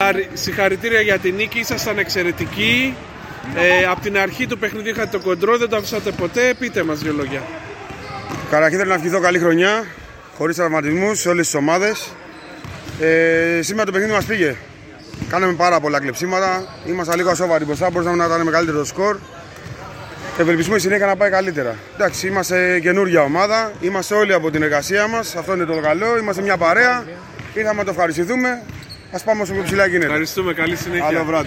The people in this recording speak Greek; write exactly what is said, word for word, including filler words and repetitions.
Συγχαρητήρια για την νίκη, ήσασταν εξαιρετικοί. Ε, από την αρχή του παιχνιδιού είχατε το κοντρό, δεν το αφήσατε ποτέ. Πείτε μας δύο λόγια. Καταρχήν θέλω να ευχηθώ καλή χρονιά, χωρίς τραυματισμούς, σε όλες τις ομάδες. Ε, σήμερα το παιχνίδι μας πήγε. Κάναμε πάρα πολλά κλεψίματα. Ήμασταν λίγο ασόβαροι μπροστά, μπορούσαμε να κάνουμε καλύτερο σκορ. Ευελπιστούμε η συνέχεια να πάει καλύτερα. Εντάξει, είμαστε καινούργια ομάδα, είμαστε όλοι από την εργασία μας. Αυτό είναι το καλό. Είμαστε μια παρέα. Ήρθαμε να το ευχαριστηθούμε. Ας πάμε όσο πιο ψηλά γίνεται. Ευχαριστούμε, καλή συνέχεια. Άλλο βράδυ.